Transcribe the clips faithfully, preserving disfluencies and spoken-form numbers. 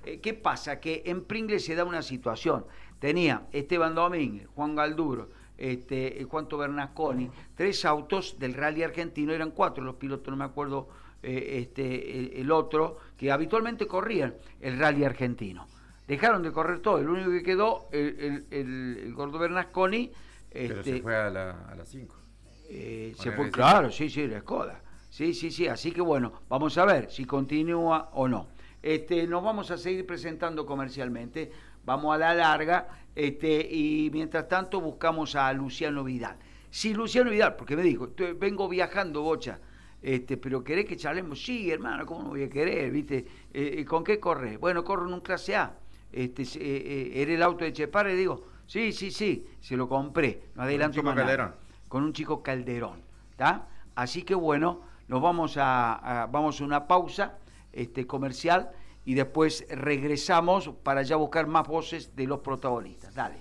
Eh, ¿Qué pasa? Que en Pringles se da una situación. Tenía Esteban Domínguez, Juan Galduro, este, eh, Juanto Bernasconi, tres autos del rally argentino, eran cuatro los pilotos, no me acuerdo eh, este, el, el otro, que habitualmente corrían el rally argentino. Dejaron de correr todo, el único que quedó, el, el, el, el gordo Bernasconi. Pero este, se fue a las a las cinco. Eh, se fue, claro, sí, sí, la Skoda. Sí, sí, sí, así que bueno, vamos a ver si continúa o no. Este, nos vamos a seguir presentando comercialmente, vamos a la larga, este, y mientras tanto buscamos a Luciano Vidal. Sí, Luciano Vidal, porque me dijo, vengo viajando, Bocha, este, pero ¿querés que charlemos? Sí, hermano, ¿cómo no voy a querer? ¿Viste? Eh, ¿Con qué corres? Bueno, corro en un clase A. Este, eh, eh, ¿Era el auto de Chepare? Digo, sí, sí, sí, se lo compré, no adelanto más nada. Con un chico Calderón, ¿está? Así que bueno, nos vamos a, a vamos a una pausa este, comercial y después regresamos para ya buscar más voces de los protagonistas. Dale.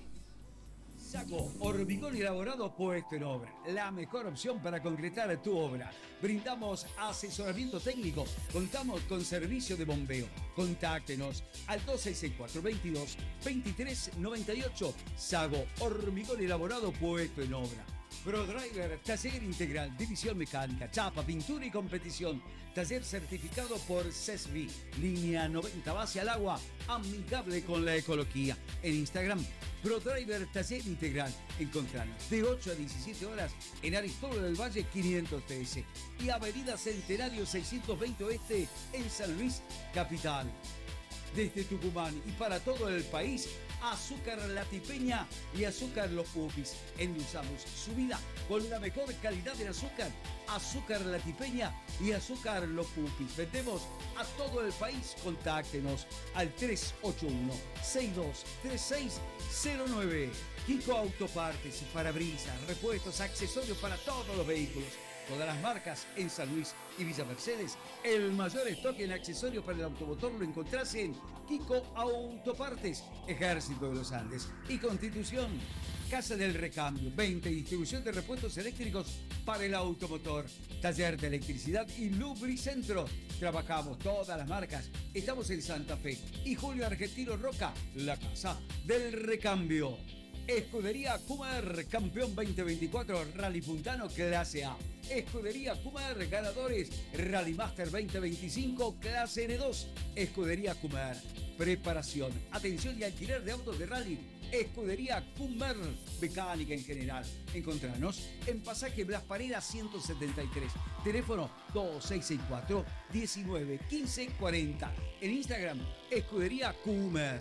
Saco, hormigón elaborado puesto en obra. La mejor opción para concretar tu obra. Brindamos asesoramiento técnico. Contamos con servicio de bombeo. Contáctenos al dos seis seis cuatro, veintidós, veintitrés noventa y ocho. Sago, hormigón elaborado puesto en obra. ProDriver, taller integral, división mecánica, chapa, pintura y competición. Taller certificado por C E S B I. Línea noventa, base al agua, amigable con la ecología. En Instagram, ProDriver Taller Integral. Encontranos de ocho a diecisiete horas en Aristóbulo del Valle quinientos trece y Avenida Centenario seiscientos veinte Oeste en San Luis, capital. Desde Tucumán y para todo el país, Azúcar La Tipeña y Azúcar Los Pupis. Endulzamos su vida con la mejor calidad de azúcar. Azúcar La Tipeña y Azúcar Los Pupis. Vendemos a todo el país. Contáctenos al tres ocho uno, seis dos tres seis cero nueve. Kiko Autopartes y parabrisas, repuestos, accesorios para todos los vehículos. Todas las marcas en San Luis y Villa Mercedes. El mayor stock en accesorios para el automotor lo encontrás en Kiko Autopartes, Ejército de los Andes y Constitución. Casa del Recambio, venta y distribución de repuestos eléctricos para el automotor. Taller de electricidad y Lubricentro. Trabajamos todas las marcas. Estamos en Santa Fe y Julio Argentino Roca, la Casa del Recambio. Escudería Kumar, campeón veinte veinticuatro, Rally Puntano Clase A. Escudería Kumar, ganadores, Rally Master veinte veinticinco, Clase N dos. Escudería Kumar, preparación, atención y alquiler de autos de rally. Escudería Kumar, mecánica en general. Encontranos en Pasaje Blas Parera ciento setenta y tres. Teléfono dos seis seis cuatro, diecinueve, quince, cuarenta. En Instagram, Escudería Kumar.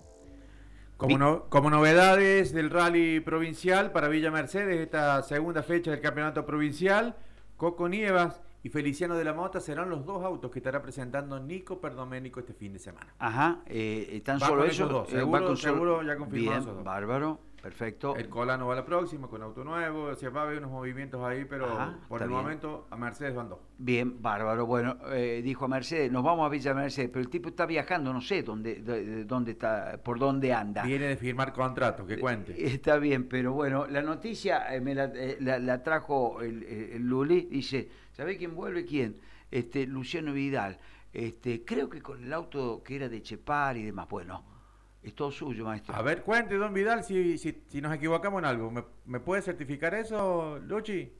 Como, no, como novedades del rally provincial para Villa Mercedes, esta segunda fecha del campeonato provincial, Coco Nievas y Feliciano de la Mota serán los dos autos que estará presentando Nico Perdoménico este fin de semana. Ajá, eh, ¿tan va solo con eso? Dos. Eh, Seguro, va con seguro solo... ya confirmado Bien, esos dos. Bárbaro, perfecto. El Colano va a la próxima con auto nuevo, o sea, va a haber unos movimientos ahí, pero Ajá, por el bien. momento a Mercedes van dos. Bien, bárbaro. Bueno, eh, dijo a Mercedes, nos vamos a Villa Mercedes, pero el tipo está viajando, no sé dónde, de, dónde está, por dónde anda. Viene de firmar contratos, que cuente. Eh, Está bien, pero bueno, la noticia eh, me la, eh, la, la trajo el, el Luli, dice, ¿sabe quién vuelve? ¿Quién? Este, Luciano Vidal. Este, creo que con el auto que era de Chepar y demás. Bueno, es todo suyo, maestro. A ver, cuente, don Vidal, si, si, si nos equivocamos en algo. ¿Me, me puede certificar eso, Luchi?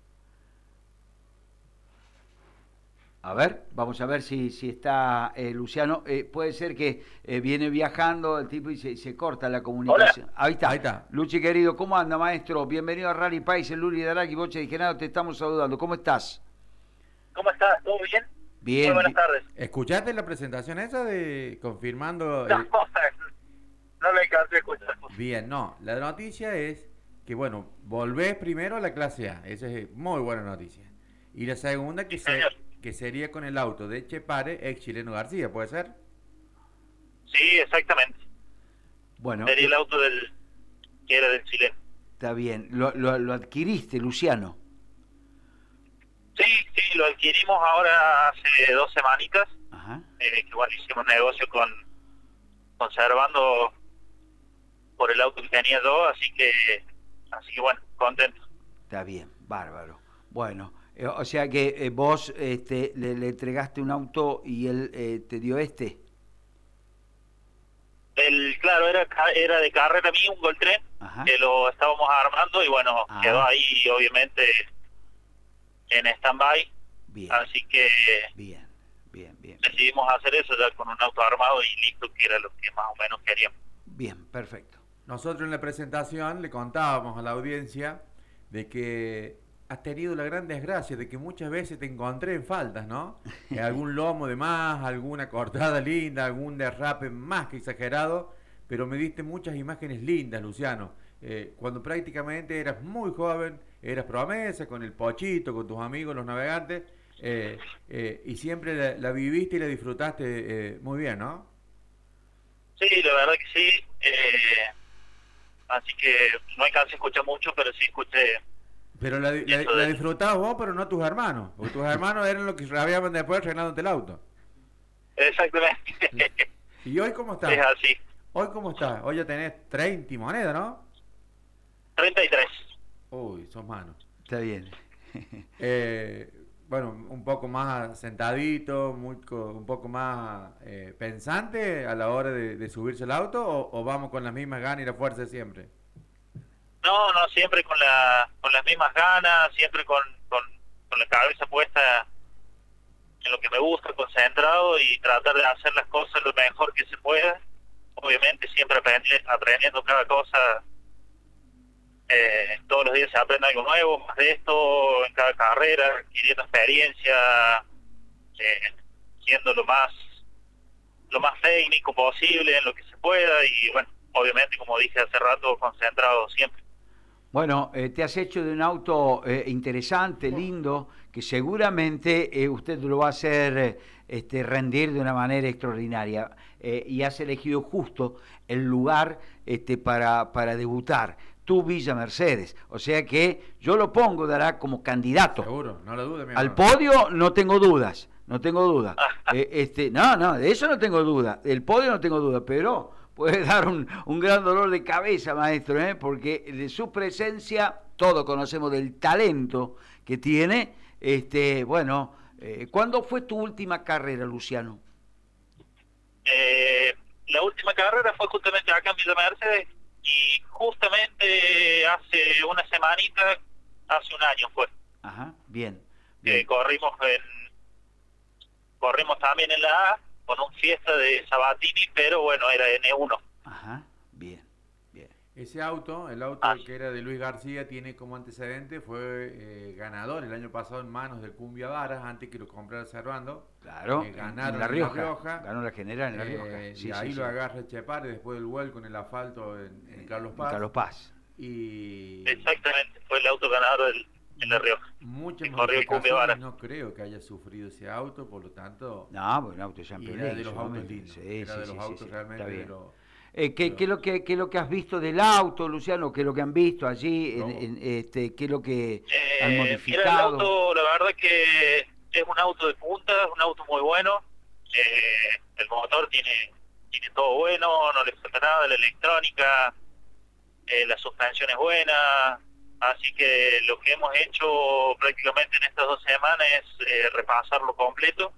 A ver, vamos a ver si, si está eh, Luciano. Eh, puede ser que eh, viene viajando el tipo y se, se corta la comunicación. Hola. Ahí está. Ahí está. Luchi, querido, ¿cómo anda, maestro? Bienvenido a Rally País, el Luli de Araki, Boche de Genaro, te estamos saludando. ¿Cómo estás? ¿Cómo estás? ¿Todo bien? Bien. Muy buenas tardes. ¿Escuchaste la presentación esa de confirmando? No, el- no me alcancé a escuchar. Bien, no. La noticia es que, bueno, volvés primero a la clase A. Esa es muy buena noticia. Y la segunda que, Sí, se, señor. que sería con el auto de Chepare, ex Chileno García, ¿puede ser? Sí, exactamente. Bueno, Sería el auto del que era del chileno. está bien. Lo, lo, lo adquiriste, Luciano. Sí, sí, lo adquirimos ahora hace dos semanitas. Ajá. Eh, que bueno, hicimos negocio con conservando por el auto que tenía yo, así que así que bueno, contento. Está bien, bárbaro. Bueno, eh, o sea que eh, vos este, le, le entregaste un auto y él eh, te dio este. claro, era era de carrera mía, un Goltren, que lo estábamos armando y bueno, ah. quedó ahí obviamente en stand-by. Bien. Así que bien, bien, bien. decidimos hacer eso ya con un auto armado y listo, que era lo que más o menos queríamos. Bien, perfecto. Nosotros en la presentación le contábamos a la audiencia de que has tenido la gran desgracia de que muchas veces te encontré en faltas, ¿no? Algún lomo de más, alguna cortada linda, algún derrape más que exagerado, pero me diste muchas imágenes lindas, Luciano. Eh, cuando prácticamente eras muy joven, eras promesa con el Pochito, con tus amigos los navegantes, eh, eh, y siempre la, la viviste y la disfrutaste eh, muy bien, ¿no? Sí, la verdad que sí. Eh, así que no alcancé a escuchar mucho, pero sí escuché. Pero la, la, la disfrutabas vos, pero no tus hermanos. Porque tus hermanos eran los que rabiaban después arreglándote el auto. Exactamente. ¿Y hoy cómo estás? Es así. ¿Hoy cómo estás? Hoy ya tenés treinta monedas, ¿no? treinta y tres. Uy, sos mano. Está bien. eh, bueno, un poco más sentadito, muy, un poco más eh, pensante a la hora de, de subirse al auto, o, o vamos con las mismas ganas y la fuerza de siempre. No, no, siempre con la con las mismas ganas, siempre con, con, con la cabeza puesta en lo que me gusta, concentrado y tratar de hacer las cosas lo mejor que se pueda. Obviamente siempre aprendi aprendiendo cada cosa, eh, todos los días se aprende algo nuevo, más de esto, en cada carrera, adquiriendo experiencia, eh, siendo lo más, lo más técnico posible en lo que se pueda y bueno, obviamente como dije hace rato, concentrado siempre. Bueno, eh, te has hecho de un auto eh, interesante, lindo, que seguramente eh, usted lo va a hacer eh, este, rendir de una manera extraordinaria eh, y has elegido justo el lugar este, para, para debutar, tu Villa Mercedes. O sea que yo lo pongo, Dará, como candidato. Seguro, no lo dudes, mi al podio no tengo dudas, no tengo dudas. eh, este, no, no, de eso no tengo duda, del podio no tengo duda, pero puede dar un, un gran dolor de cabeza, maestro, ¿eh? Porque de su presencia, todos conocemos del talento que tiene. Este, bueno, eh, ¿cuándo fue tu última carrera, Luciano? Eh, la última carrera fue justamente acá en Villa Mercedes y justamente hace una semanita, hace un año fue. Ajá, bien. bien. bien. Eh, corrimos en, corrimos también en la A, con un fiesta de Sabatini, pero bueno, era N uno. Ajá, bien, bien. Ese auto, el auto ah. que era de Luis García, tiene como antecedente, fue eh, ganador el año pasado en manos del Cumbia Varas, antes que lo comprara Servando. Claro, eh, ganaron en La Rioja, en La Rioja. Ganó la general en La Rioja. Eh, sí, y ahí sí, lo sí. agarra Chepar después del vuelco en el asfalto en, en Carlos Paz. Carlos Paz. Y... Exactamente, fue el auto ganador del, en La Rioja. Muchas modificaciones, no creo que haya sufrido ese auto, por lo tanto... No, bueno, auto ya era de los autos lindos, sí, era sí, de los sí, autos sí, realmente de los... Eh, ¿qué, ¿qué, es lo que, ¿Qué es lo que has visto del auto, Luciano? ¿Qué es lo que han visto allí? No. En, en, este, ¿Qué es lo que eh, han modificado? Mira, el auto, la verdad que es un auto de punta, es un auto muy bueno. Eh, el motor tiene tiene todo bueno, no le falta nada, la electrónica, eh, la suspensión es buena. Así que lo que hemos hecho prácticamente en estas dos semanas es eh, repasarlo completo,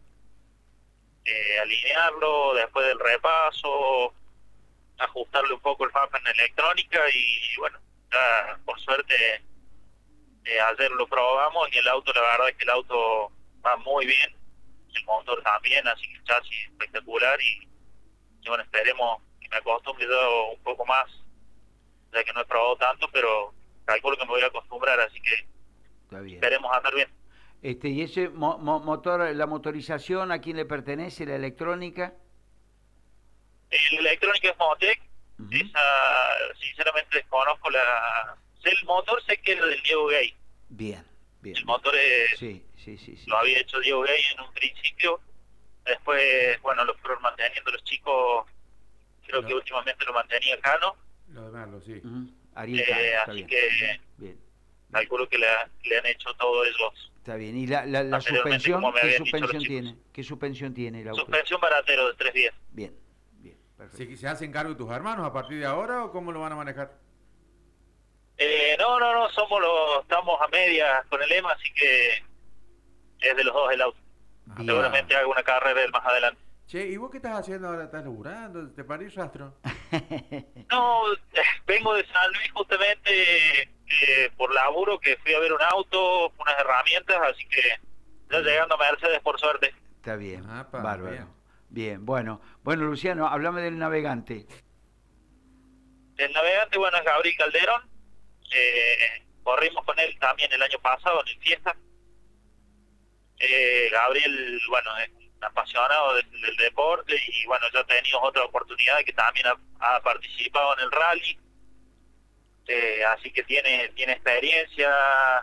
eh, alinearlo, después del repaso, ajustarle un poco el mapa en electrónica y bueno, ya por suerte eh, ayer lo probamos y el auto, la verdad es que el auto va muy bien, el motor también, así que el chasis espectacular y, y bueno, esperemos que me acostumbre yo un poco más, ya que no he probado tanto, pero calculo que me voy a acostumbrar, así que Está bien. esperemos andar bien. Este, ¿y ese mo mo motor, la motorización, a quién le pertenece, la electrónica? La electrónica es Motec, uh-huh. Esa sinceramente desconozco la... El motor sé que era del Diego Gay. Bien, bien. El motor es... sí, sí, sí, sí. lo había hecho Diego Gay en un principio, después, bueno, lo fueron manteniendo los chicos, creo no. que últimamente lo mantenía Cano. Lo de Merlo, sí. Uh-huh. Ariel Cano, eh, así bien. que bien, bien. calculo que le, le han hecho todo ellos. Está bien, ¿y la, la, la suspensión? ¿Qué suspensión tiene? ¿Qué suspensión tiene el auto? Suspensión baratero de tres días. Bien, bien, perfecto. ¿Se, ¿Se hacen cargo tus hermanos a partir de ahora o cómo lo van a manejar? Eh, no, no, no, somos los, estamos a medias con el E M A, así que es de los dos el auto. Bien. Seguramente haga una carrera más adelante. Che, ¿y vos qué estás haciendo ahora? ¿Estás laburando? ¿Te parís rastro? No, eh, vengo de San Luis justamente eh, por laburo, que fui a ver un auto, unas herramientas, así que ya llegando a Mercedes por suerte. Está bien, Ah, pa, bárbaro. bien. Bien. bueno. Bueno, Luciano, háblame del navegante. El navegante, bueno, es Gabriel Calderón. Eh, corrimos con él también el año pasado en el Fiesta. Eh, Gabriel, bueno, es un apasionado del, del deporte y bueno, ya ha tenido otra oportunidad que también ha, ha participado en el rally. Eh, así que tiene tiene experiencia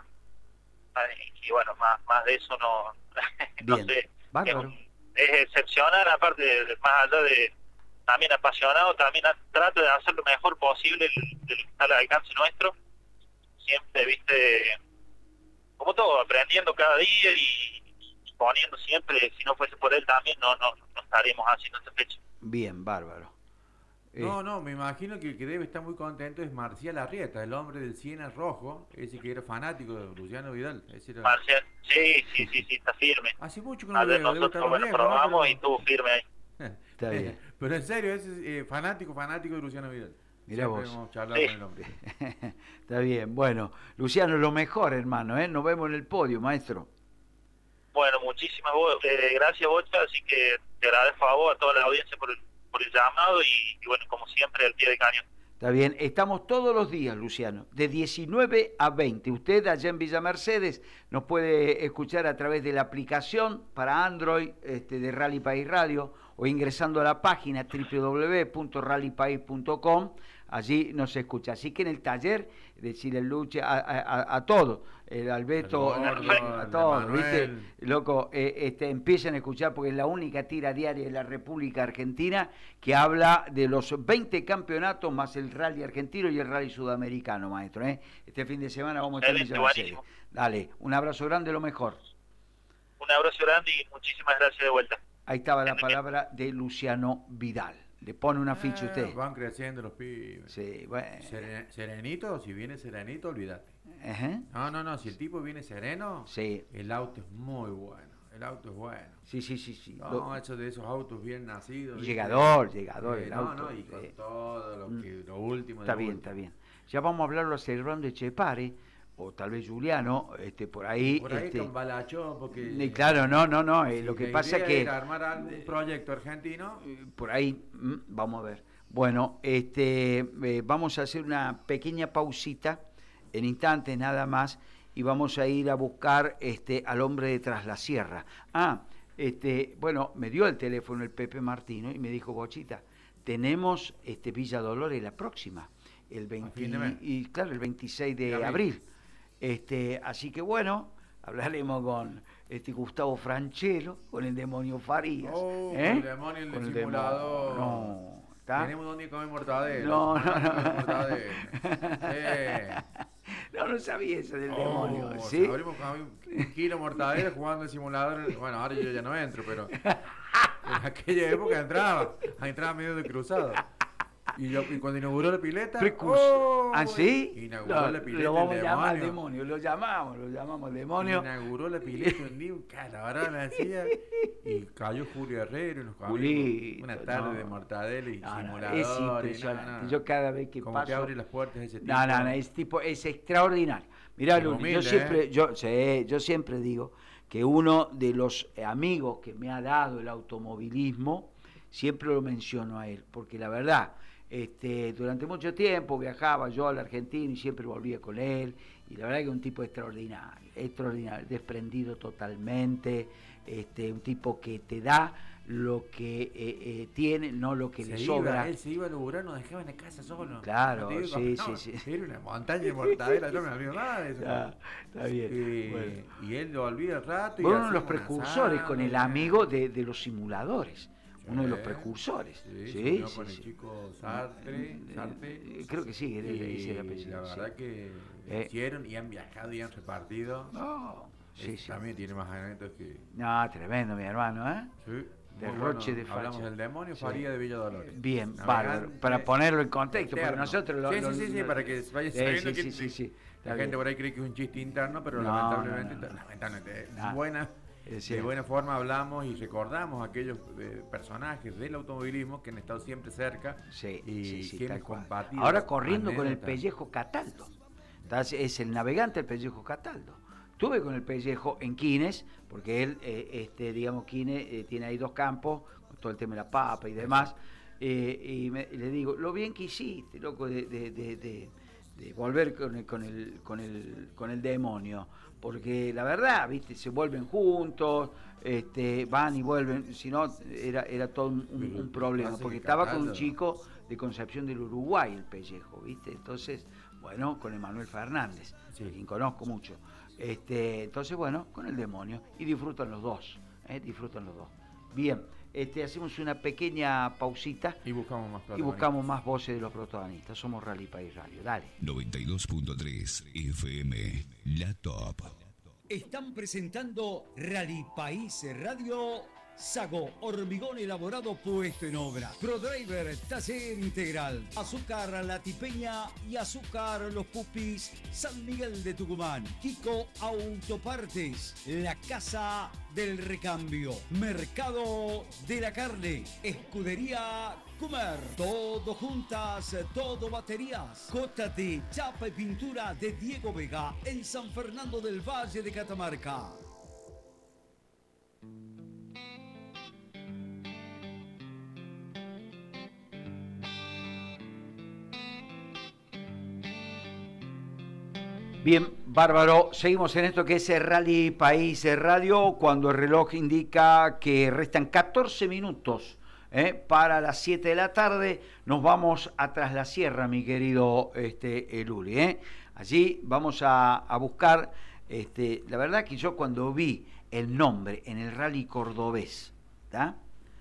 y bueno, más más de eso no, no Bien, sé. bárbaro. Es, un- es excepcional, aparte de, de- más allá de también apasionado, también a- trata de hacer lo mejor posible el- del que está al alcance nuestro. Siempre, viste, como todo, aprendiendo cada día y poniendo siempre, si no fuese por él también no no, no estaríamos haciendo esta fecha. Bien, bárbaro. No, Eh, no, me imagino que el que debe estar muy contento es Marcial Arrieta, el hombre del Siena rojo, ese que era fanático de Luciano Vidal. Ese era... Marcial, sí, sí, sí, sí, está firme. Hace mucho que no lo Ayer veo, debe estar nosotros, muy bueno, lejos, ¿no? probamos Pero- y estuvo firme ahí. Está bien. Pero en serio, ese es eh, fanático, fanático de Luciano Vidal. Mirá Siempre vos. hemos charlado Sí. con el hombre. Está bien. Bueno, Luciano, lo mejor, hermano, ¿eh? Nos vemos en el podio, maestro. Bueno, muchísimas bo- eh, gracias, Bocha, así que te agradezco a vos, a toda la audiencia por el, por el llamado y, y bueno, como siempre, al pie de cañón. Está bien, estamos todos los días, Luciano, de diecinueve a veinte. Usted allá en Villa Mercedes nos puede escuchar a través de la aplicación para Android este, de Rally País Radio o ingresando a la página doble u doble u doble u punto rally país punto com. Allí nos escucha. Así que en el taller, decirle el Luche, a, a, a, a todo, el Alberto, Al gordo, a al todos, Manuel. ¿viste? Loco, eh, este, empiecen a escuchar porque es la única tira diaria de la República Argentina que habla de los veinte campeonatos más el rally argentino y el rally sudamericano, maestro. ¿eh? Este fin de semana vamos a estar en Excelente, Villa Mercedes. buenísimo. Dale, un abrazo grande, lo mejor. Un abrazo grande y muchísimas gracias de vuelta. Ahí estaba la palabra de Luciano Vidal. Le pone una ficha Eh, usted. Van creciendo los pibes. Sí, bueno. Seren- serenito, si viene serenito, olvídate. Ajá. No, no, no, si el tipo viene sereno, Sí, el auto es muy bueno. El auto es bueno. sí, sí, sí. sí. No, Lo- eso de esos autos bien nacidos. ¿viste? Llegador, llegador Eh, el no, auto. no, y con eh. todo lo, Mm. que, lo último. de Está lo bien, último. está bien. Ya vamos a hablarlo a Cerrón de Chepare, o tal vez Juliano, este, por ahí. Por ahí este, con Balachó, porque... y claro, no, no, no. eh, si lo que la pasa idea que. era armar algún proyecto argentino. eh, Por ahí, mm, vamos a ver. Bueno, este, eh, vamos a hacer una pequeña pausita, en instantes nada más, y vamos a ir a buscar este, al hombre de Tras la Sierra. Ah, este, bueno, me dio el teléfono el Pepe Martino y me dijo, Bochita, tenemos este Villa Dolores la próxima, el veinte, fin de mes. y claro, el veintiséis de De abril. abril. Este, así que bueno, hablaremos con este Gustavo Franchelo, con el demonio Farías. Oh, ¿eh? el demonio, el Con del demonio. simulador. No, ¿está? Tenemos donde comer mortadela. No, no, Ah, no. comer mortadela. Eh. No, no sabía eso del Oh, demonio. ¿Sí? Abrimos con un kilo de mortadela jugando el simulador. Bueno, ahora yo ya no entro, pero en aquella época entraba. Entraba medio de cruzado. Y, yo, y cuando inauguró la pileta. Precursor. ¡oh! ¿Ah, sí? Inauguró No, la pileta. lo vamos el a llamar demonio. demonio, lo llamamos, lo llamamos demonio. Inauguró la pileta un día, un calabarón hacía. Y cayó Julio Herrero y nos comimos Julito, una tarde no. de mortadela y No, no, simulador. es y no, impresionante. no. Yo cada vez que Como paso. te abre las puertas ese tipo. No, no, no, es tipo, es extraordinario. Mirá, Pero Luli, humilde, yo siempre, ¿eh? yo, sí, yo siempre digo que uno de los amigos que me ha dado el automovilismo, siempre lo menciono a él, porque la verdad, este, durante mucho tiempo viajaba yo a la Argentina y siempre volvía con él, y la verdad que es un tipo extraordinario, extraordinario, desprendido totalmente, este, un tipo que te da lo que eh, eh, tiene, no lo que se le iba, sobra. Él se iba a laburar, nos dejaba en la casa solo. Claro, No te digo, sí, no, sí, sí. Era una montaña de mortadela, yo no me olvido nada de eso. Está, está bien. Y, Bueno. y él lo olvida el rato. y Bueno, uno de los hacíamos un precursores asado, con el y- amigo de, de los simuladores. Uno de los Sí, precursores. Sí, Sí, se unió sí, con el sí. chico Sartre. Eh, Sartre. eh, creo que sí, era- Y ese era el apellido, La sí. verdad que Eh. hicieron y han viajado y han repartido. No, sí, Ese sí. También tiene más anécdotas que. No, tremendo, mi hermano, ¿eh? Sí, muy Derroche de Hablamos facha. del demonio Sí. Faría de Villa Dolores. Bien, Navegante bárbaro. Para ponerlo en contexto, porque eterno. nosotros lo. Sí, lo- sí, sí, sí, lo- para que vaya Sí, sabiendo sí, que sí, sí, sí. la Está gente bien. por ahí cree que es un chiste interno, pero No, lamentablemente, no, no, no. lamentablemente es Ah. buena. de buena forma hablamos y recordamos a aquellos eh, personajes del automovilismo que han estado siempre cerca sí, y sí, sí, quienes compartido. Ahora corriendo con el pellejo Cataldo. Es el navegante el pellejo Cataldo. Estuve con el pellejo en Quines, porque él, eh, este, digamos, Quines eh, tiene ahí dos campos, con todo el tema de la papa y demás. Eh, y, me, y le digo, lo bien que hiciste, loco, de, de, de, de, de volver con el, con, el, con, el, con el demonio. Porque la verdad, viste, se vuelven juntos, este, van y vuelven, si no, era, era todo un, un, un problema. Porque estaba con un chico de Concepción del Uruguay, el pellejo, viste. Entonces, bueno, con Emanuel Fernández, sí, quien conozco mucho. Este, entonces, bueno, con el demonio. Y disfrutan los dos, ¿eh? disfrutan los dos. Bien, este, hacemos una pequeña pausita. Y buscamos más Y buscamos más voces de los protagonistas. Somos Rally País Radio. Dale. noventa y dos punto tres F M, la top. Están presentando Rally País Radio. Sago, hormigón elaborado puesto en obra. ProDriver, taller integral. Azúcar La Tipeña y Azúcar Los Pupis, San Miguel de Tucumán. Kiko Autopartes, la casa del recambio. Mercado de la carne. Escudería Comer. Todo juntas, todo baterías. J T, chapa y pintura de Diego Vega en San Fernando del Valle de Catamarca. Bien, bárbaro. Seguimos en esto que es el Rally País Radio, cuando el reloj indica que restan catorce minutos ¿eh? para las siete de la tarde. Nos vamos a Tras la Sierra, mi querido este, Luli. ¿eh? Allí vamos a, a buscar, este, la verdad que yo cuando vi el nombre en el Rally Cordobés, ¿tá?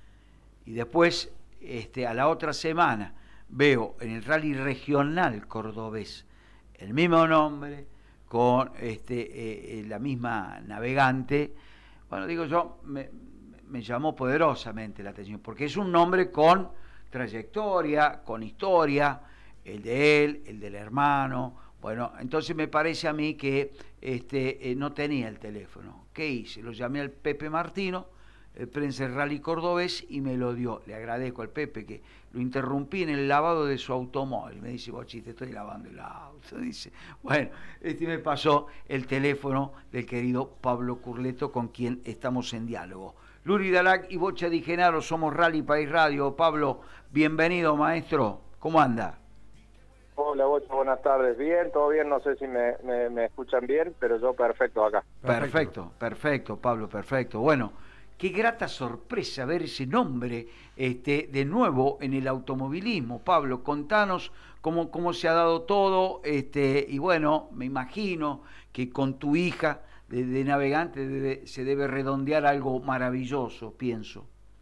Y después este, a la otra semana veo en el Rally Regional Cordobés el mismo nombre, con este, eh, la misma navegante, bueno, digo yo, me, me llamó poderosamente la atención, porque es un nombre con trayectoria, con historia, el de él, el del hermano, bueno, entonces me parece a mí que este, eh, no tenía el teléfono. ¿Qué hice? Lo llamé al Pepe Martino, el Prensa del Rally Cordobés, y me lo dio. Le agradezco al Pepe que lo interrumpí en el lavado de su automóvil. Me dice, Bochi, te estoy lavando el auto. Dice, bueno, este me pasó el teléfono del querido Pablo Curleto, con quien estamos en diálogo. Luri Dalac y Bocha Di Genaro, somos Rally País Radio. Pablo, bienvenido, maestro. ¿Cómo anda? Hola, Bocha, buenas tardes. Bien, todo bien, no sé si me, me, me escuchan bien, pero yo perfecto acá. Perfecto, perfecto, Pablo, perfecto. Bueno, qué grata sorpresa ver ese nombre este, de nuevo en el automovilismo. Pablo, contanos cómo, cómo se ha dado todo, este, y bueno, me imagino que con tu hija de, de navegante debe, se debe redondear algo maravilloso, pienso.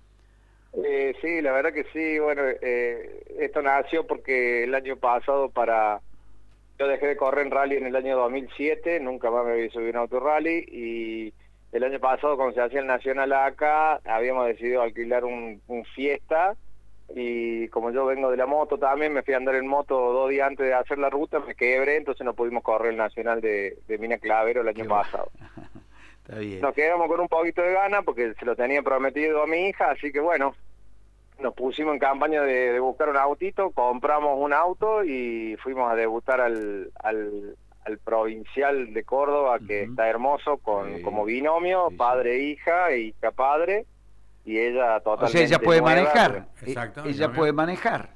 Eh, sí, la verdad que sí. Bueno, eh, esto nació porque el año pasado para... Yo dejé de correr en rally en el año dos mil siete, nunca más me había subido un auto rally, y el año pasado, cuando se hacía el Nacional acá, habíamos decidido alquilar un, un Fiesta, y como yo vengo de la moto también, me fui a andar en moto dos días antes de hacer la ruta, me quebré, entonces no pudimos correr el Nacional de, de Mina Clavero el año Qué pasado. Está bien. Nos quedamos con un poquito de gana porque se lo tenía prometido a mi hija, así que bueno, nos pusimos en campaña de, de buscar un autito, compramos un auto y fuimos a debutar al... al al provincial de Córdoba, que uh-huh. está hermoso, con sí. como binomio, sí, padre e hija, e hija padre, y ella totalmente... O sea, ella puede nueva, manejar. Pero... Exacto. Ella puede manejar.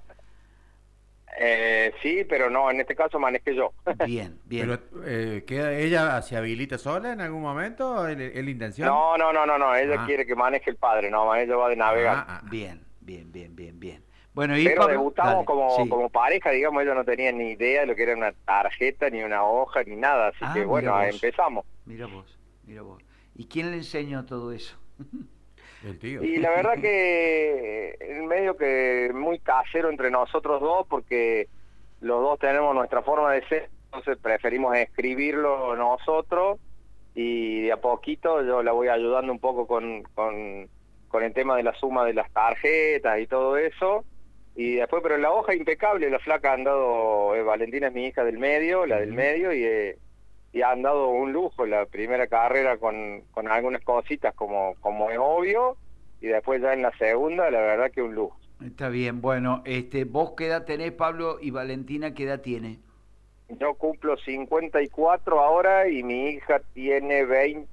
Eh, sí, pero no, en este caso manejé yo. Bien, bien. Pero, eh, ¿queda, ¿ella se habilita sola en algún momento? ¿Es la intención? No, no, no, no, no. ella ah. quiere que maneje el padre, no, ella va de navegar. Ah, ah. Bien, bien, bien, bien, bien. Bueno, y pero Pablo, debutamos dale, como, sí. como pareja, digamos, ella no tenía ni idea de lo que era una tarjeta, ni una hoja, ni nada, así ah, que bueno, vos, empezamos. Mira vos, mira vos. ¿Y quién le enseñó todo eso? El tío. Y la verdad que en medio que muy casero entre nosotros dos, porque los dos tenemos nuestra forma de ser, entonces preferimos escribirlo nosotros, y de a poquito yo la voy ayudando un poco con, con, con el tema de la suma de las tarjetas y todo eso. Y después, pero en la hoja impecable, la flaca ha andado, eh, Valentina es mi hija del medio, la del medio, y, eh, y han dado un lujo. La primera carrera con, con algunas cositas como, como es obvio, y después ya en la segunda, la verdad que un lujo. Está bien, bueno, este, ¿vos qué edad tenés, Pablo, y Valentina qué edad tiene? Yo cumplo cincuenta y cuatro ahora y mi hija tiene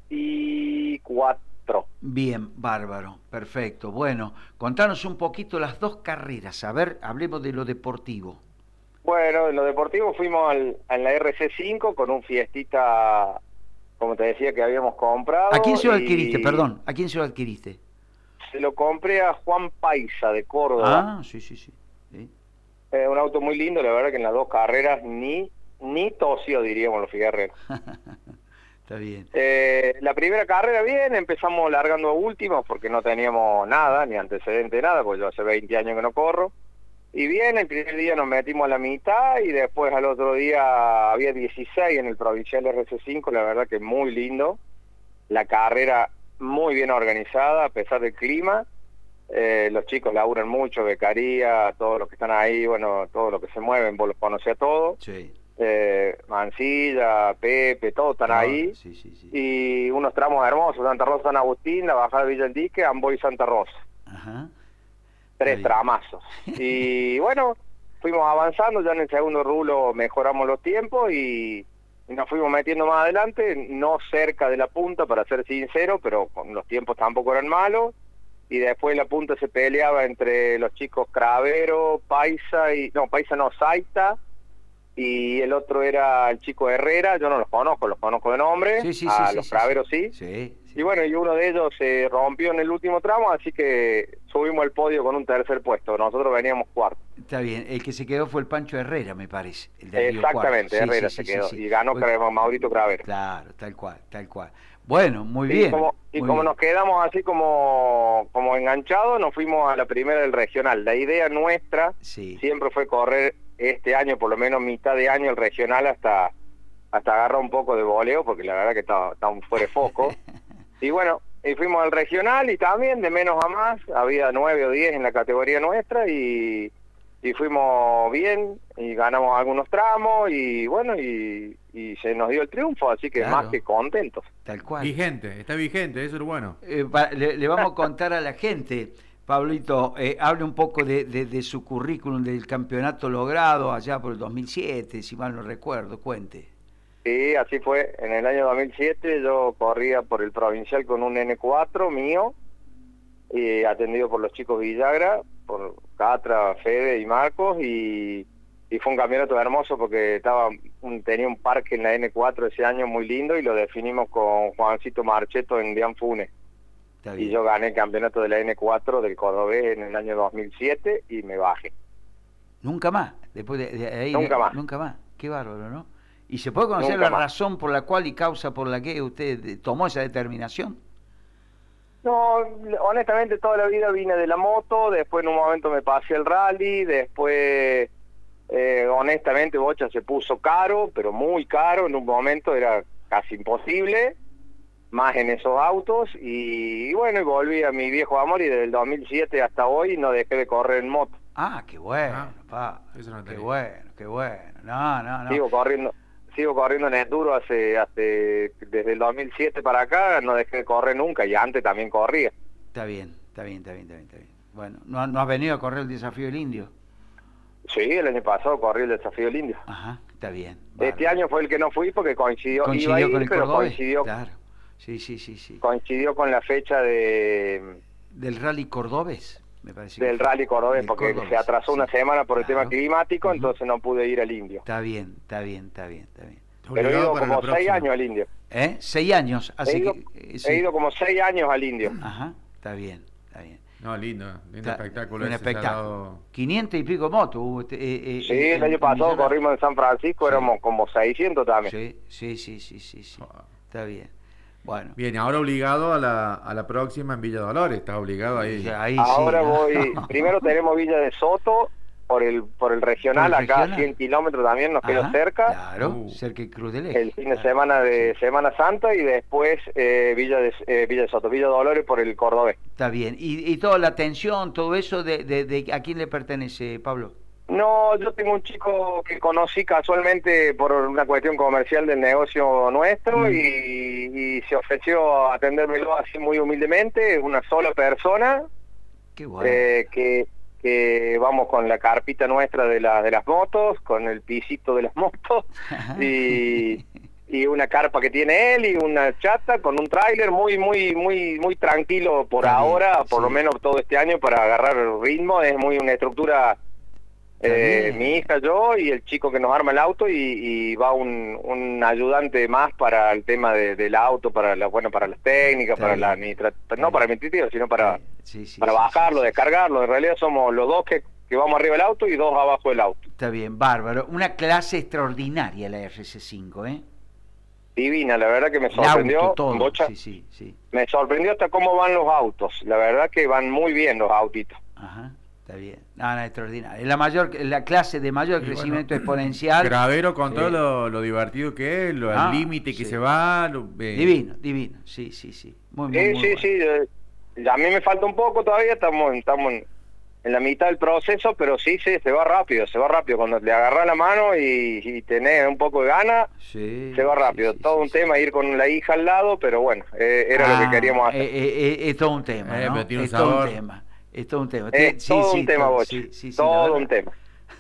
veinticuatro. Bien, bárbaro, perfecto. Bueno, contanos un poquito las dos carreras, a ver, hablemos de lo deportivo. Bueno, en lo deportivo fuimos al, a la R C cinco con un fiestita, como te decía, que habíamos comprado. ¿A quién se lo y adquiriste, perdón? ¿A quién se lo adquiriste? Se lo compré a Juan Paisa de Córdoba. Ah, sí, sí, sí. sí. Eh, un auto muy lindo, la verdad que en las dos carreras ni ni tosió, diríamos los figuerreros. Está bien. Eh, la primera carrera bien, empezamos largando a últimos porque no teníamos nada, ni antecedente de nada, porque yo hace veinte años que no corro. Y bien, el primer día nos metimos a la mitad y después al otro día había dieciséis en el provincial R C cinco, la verdad que muy lindo. La carrera muy bien organizada a pesar del clima. Eh, los chicos laburan mucho, becaría, todos los que están ahí, bueno, todos los que se mueven, vos los conocés a todos. Sí. Eh, Mancilla, Pepe, todos están Ah, ahí. sí, sí, sí. Y unos tramos hermosos, Santa Rosa, San Agustín, la bajada de Villa del Dique, Amboy y Santa Rosa. Ajá. Tres bien. tramazos. Y bueno, fuimos avanzando, ya en el segundo rulo mejoramos los tiempos y, y nos fuimos metiendo más adelante, no cerca de la punta, para ser sincero, pero con los tiempos tampoco eran malos. Y después la punta se peleaba entre los chicos Cravero, Paisa y... No, Paisa no, Saita, y el otro era el chico Herrera. Yo no los conozco, los conozco de nombre. Sí, sí, sí, a sí, los sí, Craveros sí. sí. Sí, sí. Y bueno, y uno de ellos se rompió en el último tramo, así que subimos al podio con un tercer puesto. Nosotros veníamos cuarto. Está bien. El que se quedó fue el Pancho Herrera, me parece. El de Río Exactamente, Cuarto. Sí, Herrera sí, se sí, quedó. sí, sí. Y ganó Fue- Cra- Maurito Cravero. Claro, tal cual, tal cual. Bueno, muy Y bien. como, y muy como bien. nos quedamos así como, como enganchados, nos fuimos a la primera del regional. La idea nuestra Sí. siempre fue correr este año, por lo menos mitad de año, el regional hasta hasta agarrar un poco de voleo, porque la verdad que estaba, estaba fuera de foco. Y bueno, y fuimos al regional y también de menos a más, había nueve o diez en la categoría nuestra y, y fuimos bien y ganamos algunos tramos y bueno, y, y se nos dio el triunfo, así que Claro. más que contentos. Tal cual. Vigente, está vigente, eso es lo bueno. Eh, pa- le, le vamos a contar a la gente, Pablito, eh, hable un poco de, de, de su currículum, del campeonato logrado allá por el dos mil siete, si mal no recuerdo, cuente. Sí, así fue. En el año dos mil siete yo corría por el provincial con un N cuatro mío, y atendido por los chicos Villagra, por Catra, Fede y Marcos, y, y fue un campeonato hermoso porque estaba un, tenía un parque en la N cuatro ese año muy lindo y lo definimos con Juancito Marcheto en Dianfune. Está bien. Y yo gané el campeonato de la N cuatro del Cordobés en el año dos mil siete y me bajé. Nunca más, después de, de ahí. Nunca más. Nunca más, qué bárbaro, ¿no? ¿Y se puede conocer Nunca la más. razón por la cual y causa por la que usted eh, tomó esa determinación? No, honestamente toda la vida vine de la moto, después en un momento me pasé el rally, después eh, honestamente Bocha se puso caro, pero muy caro, en un momento era casi imposible, más en esos autos, y, y bueno, y volví a mi viejo amor y desde el dos mil siete hasta hoy no dejé de correr en moto. Ah, qué bueno, Ah, pa. eso no Qué tenía. bueno, qué bueno. No, no, no. Sigo corriendo sigo corriendo en enduro hace, hace desde el dos mil siete para acá, no dejé de correr nunca, y antes también corría. Está bien, está bien, está bien, está bien, está bien. Bueno, ¿no, no has venido a correr el desafío del Indio? Sí, el año pasado corrí el desafío del Indio. Ajá, está bien. Este bárbaro. año fue el que no fui porque coincidió, ¿Coincidió iba a ir, con el pero Cordobés? coincidió, Claro. Sí, sí, sí, sí. coincidió con la fecha de Del rally cordobés, me parece. que del fue. rally cordobés, Del porque Cordobés, se atrasó una sí. semana por el Claro. tema climático, Ujú. entonces no pude ir al Indio. Está bien, está bien, está bien, está bien. Pero he Obligado ido para como la seis próxima. años al Indio. ¿Eh? Seis años, He así ido, que... eh, he sí. ido como seis años al Indio. Ajá, está bien, está bien. No, lindo, lindo Está- espectáculo. un ese se ha espectáculo. dado- quinientos y pico motos hubo. este, eh, eh, Sí, en- el año en pasado Villa- corrimos en San Francisco, Sí. éramos como seiscientos también. Sí, sí, sí, sí, sí, sí. Ah. Está bien. Bueno. Bien, ahora obligado a la, a la próxima en Villa Dolores, estás obligado ahí. Ya, ahí Ahora sí, ¿no? voy, primero tenemos Villa de Soto, por el por el regional, Por el acá regional. cien kilómetros también, nos quedó Ajá, cerca. Claro, Uh. cerca de Cruz del Eje. El fin de Claro. semana de Sí. Semana Santa y después eh, Villa de eh, Villa de Soto, Villa Dolores por el Cordobés. Está bien. ¿Y, y toda la atención, todo eso, de, de, de a quién le pertenece, Pablo? No, yo tengo un chico que conocí casualmente por una cuestión comercial del negocio nuestro mm. y, y se ofreció a atendérmelo así muy humildemente, una sola persona. Qué bueno. eh, que, que vamos con la carpita nuestra de, la, de las motos, con el pisito de las motos y, y una carpa que tiene él y una chata con un tráiler muy, muy, muy, muy tranquilo por Está ahora, bien, por sí. lo menos todo este año para agarrar el ritmo. Es muy una estructura... Eh, mi hija, yo y el chico que nos arma el auto y, y va un, un ayudante más para el tema de, del auto, para la, bueno, para las técnicas, Está para bien. la administración, no para administrativa, sino para, sí, sí, para sí, bajarlo, sí, sí, descargarlo. En realidad somos los dos que, que vamos arriba del auto y dos abajo del auto. Está bien, bárbaro. Una clase extraordinaria la R C cinco, ¿eh? Divina, la verdad que me sorprendió. Auto, todo. Bocha, sí, sí, sí. Me sorprendió hasta cómo van los autos. La verdad que van muy bien los autitos. Ajá. Está bien, no, no, extraordinario. Es la mayor, la clase de mayor y crecimiento bueno, exponencial. Gravero con todo eh, lo, lo divertido que es, lo ah, límite que sí. se va. Lo, eh. Divino, divino, sí, sí, sí. Muy, muy, sí, muy sí, bueno. sí. Eh, a mí me falta un poco todavía, estamos, estamos en, en la mitad del proceso, pero sí, sí, se va rápido, se va rápido. Cuando le agarrás la mano y, y tenés un poco de ganas, sí, se va rápido. Sí, sí, todo sí, un sí. tema ir con la hija al lado, pero bueno, eh, era ah, lo que queríamos hacer. Eh, eh, es todo un tema, eh, ¿no? Tiene es un todo sabor. un tema. Es todo un tema. Es sí, todo sí, un tema, todo, Bocha. Sí, sí, sí, todo un tema.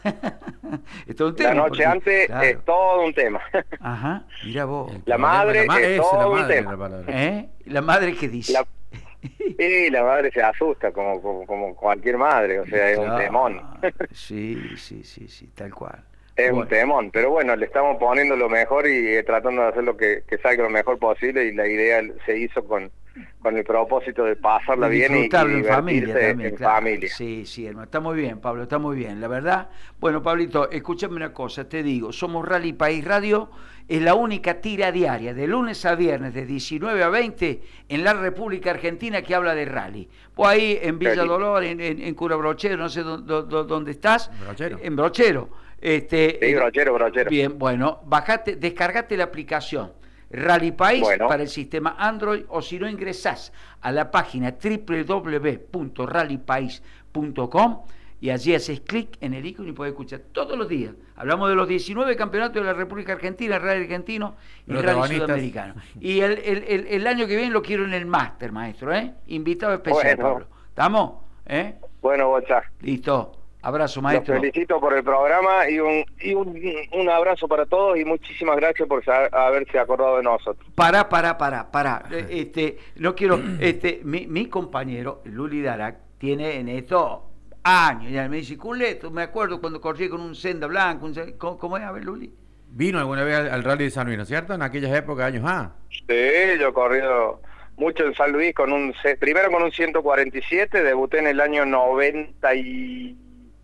Es todo un tema. La noche porque, antes claro. es todo un tema. Ajá, mira vos. La madre la es todo un tema. La ¿Eh? ¿La madre qué dice? La... Sí, la madre se asusta como, como, como cualquier madre, o sea, es claro. un temón. Sí, sí, sí, sí, tal cual. Es bueno. un temón, pero bueno, le estamos poniendo lo mejor y eh, tratando de hacer lo que, que salga lo mejor posible y la idea se hizo con, con el propósito de pasarla bien y, y en familia, también, en claro. familia. Sí, sí, hermano, está muy bien, Pablo, está muy bien, la verdad. Bueno, Pablito, escúchame una cosa, te digo, somos Rally País Radio, es la única tira diaria, de lunes a viernes, de diecinueve a veinte, en la República Argentina que habla de rally. Pues ahí en Villa Dolor, en, en, en Cura Brochero, no sé dónde, dónde estás. Brochero. En Brochero. Este, sí, brochero, brochero. Bien, bueno, bajate, descargate la aplicación Rally País bueno. para el sistema Android o si no ingresás a la página doble u doble u doble u punto rally país punto com y allí haces clic en el icono y podés escuchar todos los días. Hablamos de los diecinueve campeonatos de la República Argentina, Rally Argentino y los Rally Sudamericano. Y el, el, el, el año que viene lo quiero en el máster, maestro, ¿eh? Invitado especial, bueno. Pablo. ¿Estamos? ¿Eh? Bueno, Bocha. Listo. Abrazo, maestro. Los felicito por el programa y un y un, un abrazo para todos y muchísimas gracias por saber, haberse acordado de nosotros. Pará, pará, pará, pará. Este, no quiero, este, mi, mi compañero, Luli Darac, tiene en esto años. Ya me dice, Culeto, me acuerdo cuando corrí con un Senda Blanco, un, ¿cómo, ¿cómo es? A ver, Luli. Vino alguna vez al, al Rally de San Luis, ¿no es cierto? En aquellas épocas, años ah. Sí, yo he corrido mucho en San Luis, con un primero con un ciento cuarenta y siete, debuté en el año noventa y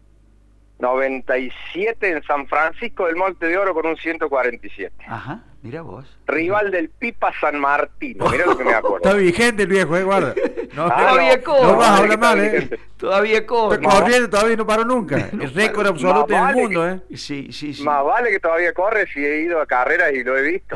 noventa y siete en San Francisco del Monte de Oro con un ciento cuarenta y siete. Ajá, mira vos. Rival del Pipa San Martino, mira lo que me acuerdo. Está vigente el viejo, eh, guarda. No, ah, todavía no, corre. No vas a hablar mal, eh. Todavía corre. Está corriendo, todavía no paró nunca. El récord absoluto en el mundo, que, eh. Sí, sí, sí. Más vale que todavía corre si he ido a carreras y lo he visto.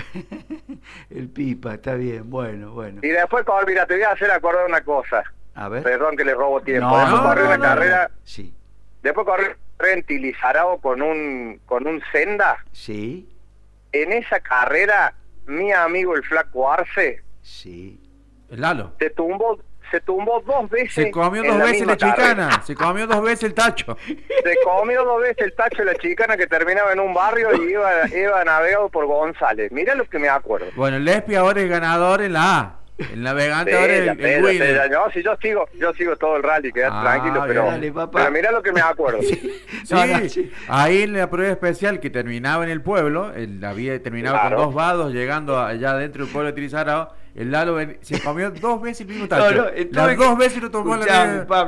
El Pipa, está bien, bueno, bueno. Y después, mira, te voy a hacer acordar una cosa. A ver. Perdón que le robo tiempo. No, después no, corrí no, una no, carrera. No. Sí. Después corrí en Tilizarao con un con un Senda. Sí. En esa carrera, mi amigo el Flaco Arce. Sí. El Lalo. Se tumbó, se tumbó dos veces. Se comió dos la veces la chicana. Carrera. Se comió dos veces el tacho. Se comió dos veces el tacho de la chicana que terminaba en un barrio y iba, iba navegado por González. Mirá lo que me acuerdo. Bueno, el Lespi ahora es ganador en la A. El navegante sí, ahora es el, el winner. No, si yo sigo, yo sigo todo el rally, quedate ah, tranquilo, pero, dale, pero mirá lo que me acuerdo. Sí, no, no, sí. Ahí en la prueba especial que terminaba en el pueblo, el, había terminaba claro. con dos vados llegando allá dentro del pueblo de Tilizarao, el Lalo se comió dos veces el mismo tacho. No, no, entonces, las dos veces lo tomó la